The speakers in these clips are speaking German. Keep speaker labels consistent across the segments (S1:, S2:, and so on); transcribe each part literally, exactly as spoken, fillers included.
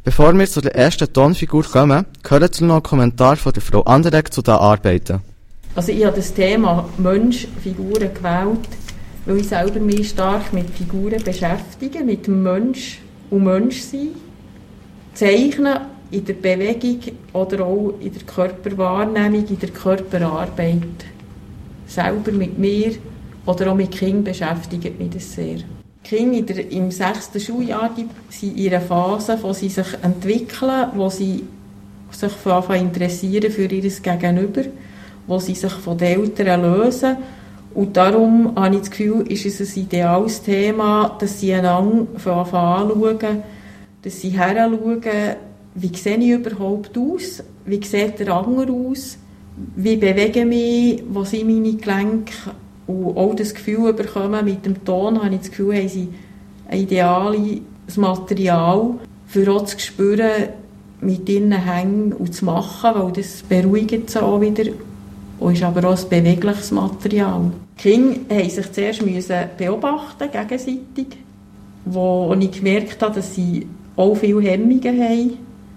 S1: Bevor wir zu der ersten Tonfigur kommen, hören Sie noch einen Kommentar von der Frau Anderegg zu den Arbeiten.
S2: Also ich habe das Thema Mensch-Figuren gewählt, weil ich selber mich stark mit Figuren beschäftige, mit dem Mensch und Menschsein. Zeichnen in der Bewegung oder auch in der Körperwahrnehmung, in der Körperarbeit. Selber mit mir oder auch mit Kindern beschäftigt mich das sehr. Die Kinder in der, im sechsten Schuljahr die sind in einer Phase, wo sie sich entwickeln, wo sie sich anfangen interessieren für ihr Gegenüber, wo sie sich von den Eltern lösen. Und darum habe ich das Gefühl, ist es ein ideales Thema, dass sie einander anschauen, dass sie heranschauen, wie sehe ich überhaupt aus, wie sieht der andere aus, wie bewege ich mich, wo sind meine Gelenke, und auch das Gefühl bekommen, mit dem Ton habe ich das Gefühl, haben sie ein ideales Material, für auch zu spüren, mit ihnen hängen und zu machen, weil das beruhigt sie auch wieder und ist aber auch ein bewegliches Material. Die Kinder mussten sich zuerst müssen beobachten, gegenseitig, wo ich gemerkt habe, dass sie auch viele Hemmungen haben,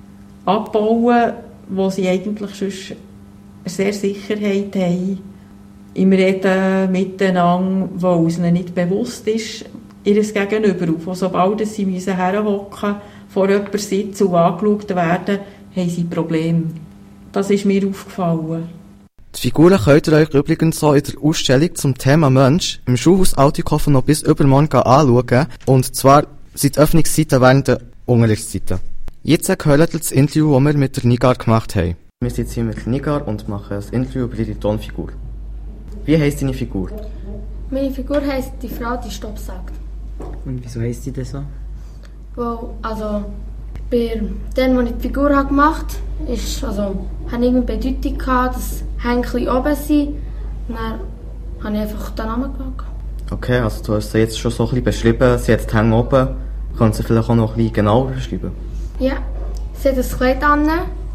S2: abbauen, wo sie eigentlich schon sehr Sicherheit haben im Reden miteinander, wo es ihnen nicht bewusst ist, ihr Gegenüber. Und sobald sie herhocken, vor jemandem sitzen und angeschaut werden, haben sie Probleme. Das ist mir aufgefallen.
S1: Die Figuren könnt ihr euch übrigens auch in der Ausstellung zum Thema Mensch im Schulhaus Altikofen noch bis übermorgen anschauen. Und zwar sind die Öffnungszeiten während der Unterrichtszeiten. Jetzt hört ihr das Interview, das wir mit der Nigar gemacht haben. Wir sind jetzt hier mit Nigar und machen ein Interview über ihre Tonfigur. Wie heisst deine Figur?
S3: Meine Figur heisst die Frau, die Stopp sagt.
S4: Und wieso heisst die das so?
S3: Weil, also, bei dem, als ich die Figur habe gemacht habe, ist, also, hatte ich eine Bedeutung gehabt, dass Hänkchen oben sind. Und dann habe ich einfach den Namen gewählt.
S1: Okay, also du hast sie jetzt schon so ein bisschen beschrieben, sie hat die Hänge oben. Kannst du vielleicht auch noch ein bisschen genauer beschreiben?
S3: Ja, sie hat ein Kleid an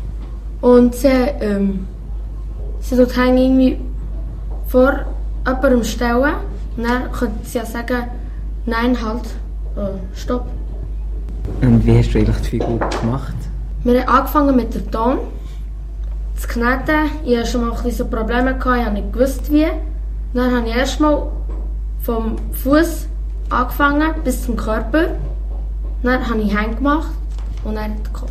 S3: und sie, ähm, sie tut die Hänge irgendwie vor jemandem stellen und dann könnte sie ja sagen, nein, halt, äh, stopp.
S4: Und wie hast du eigentlich die Figur gemacht?
S3: Wir haben angefangen mit dem Ton, zu kneten. Ich hatte schon mal ein bisschen so Probleme, gehabt, ich habe nicht gewusst wie. Dann habe ich erstmal vom Fuß angefangen bis zum Körper. Dann habe ich Hände gemacht und dann den Kopf.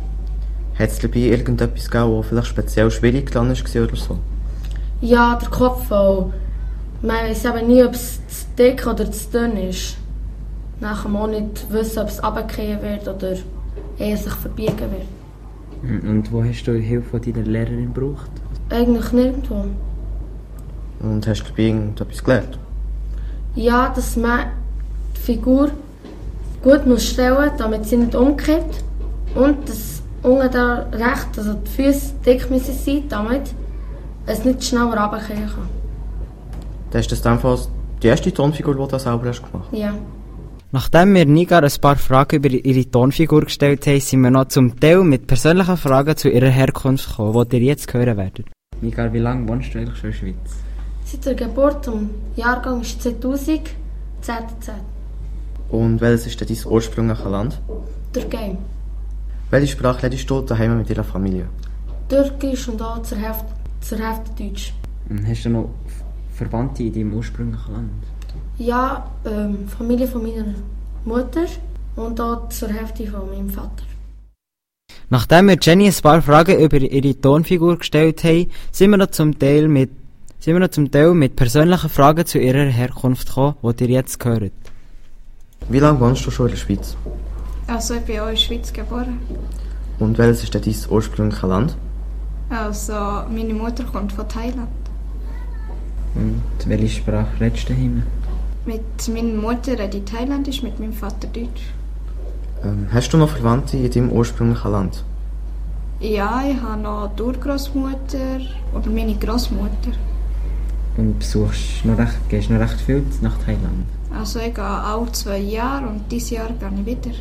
S1: Hat es dabei irgendetwas gegeben, das vielleicht speziell schwierig dran war oder so?
S3: Ja, der Kopf, weil man weiß eben nie, ob es zu dick oder zu dünn ist. Dann kann man auch nicht wissen, ob es runterfallen wird oder eher sich verbiegen wird.
S4: Und wo hast du die Hilfe von deiner Lehrerin gebraucht?
S3: Eigentlich nirgendwo.
S1: Und hast du dabei irgendetwas gelernt?
S3: Ja, dass man die Figur gut muss stellen muss, damit sie nicht umkippt. Und dass unten da recht, also die Füße dick müssen sein, damit es nicht schneller runterfallen kann.
S1: Das ist das in dem Fall die erste Tonfigur, die du selber hast gemacht hast?
S3: Ja.
S4: Nachdem wir Nigar ein paar Fragen über ihre Tonfigur gestellt haben, sind wir noch zum Teil mit persönlichen Fragen zu ihrer Herkunft gekommen, die ihr jetzt hören werdet. Nigar, wie lange wohnst du eigentlich schon in der Schweiz?
S3: Seit der Geburt, im Jahrgang ist zweitausend, zehnter zehnter
S1: Und welches ist denn dein ursprüngliches Land?
S3: Türkei.
S1: Welche Sprache redest du daheim mit deiner Familie?
S3: Türkisch und auch zur Hälfte, zur Hälfte Deutsch.
S4: Und hast du noch Verwandte in deinem ursprünglichen Land?
S3: Ja, ähm, Familie von meiner Mutter und auch zur Hälfte von meinem Vater.
S4: Nachdem wir Jenny ein paar Fragen über ihre Tonfigur gestellt haben, sind wir noch zum Teil mit, sind wir noch zum Teil mit persönlichen Fragen zu ihrer Herkunft gekommen, die ihr jetzt hört.
S1: Wie lange wohnst du schon in der Schweiz?
S5: Also ich bin auch in der Schweiz geboren.
S1: Und welches ist denn dein ursprüngliches Land?
S5: Also meine Mutter kommt von Thailand.
S4: Und welche Sprache redest du daheim?
S5: Mit meiner Mutter rede ich Thailändisch, mit meinem Vater Deutsch.
S1: Ähm, hast du noch Verwandte in deinem ursprünglichen Land?
S5: Ja, ich habe noch die Urgroßmutter oder meine Großmutter.
S4: Und besuchst noch recht, gehst noch recht viel nach Thailand?
S5: Also ich gehe alle zwei Jahre und dieses Jahr gehe ich wieder.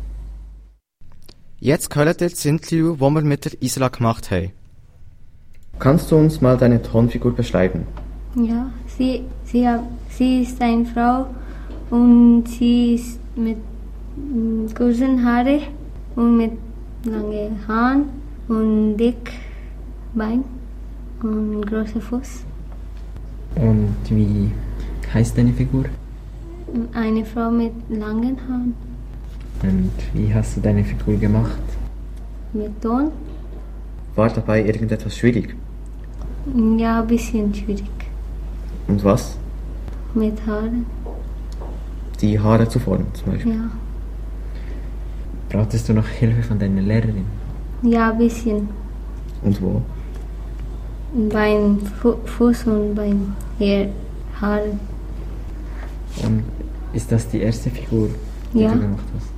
S1: Jetzt hört ihr das Interview, das wir mit der Isra gemacht haben. Kannst du uns mal deine Tonfigur beschreiben?
S6: Ja, sie, sie, sie ist eine Frau und sie ist mit kurzen Haaren und mit lange Haare und dick Bein und großer Fuß.
S4: Und wie heißt deine Figur?
S6: Eine Frau mit langen Haaren.
S4: Und wie hast du deine Figur gemacht?
S6: Mit Ton?
S1: War dabei irgendetwas schwierig?
S6: Ja, ein bisschen schwierig.
S1: Und was?
S6: Mit Haaren?
S1: Die Haare zu formen zum Beispiel.
S6: Ja.
S4: Brauchtest du noch Hilfe von deiner Lehrerin?
S6: Ja, ein bisschen.
S1: Und wo?
S6: Beim Fu Fuß und beim Haar- Haaren.
S4: Und ist das die erste Figur, die
S6: Ja.
S4: du gemacht hast?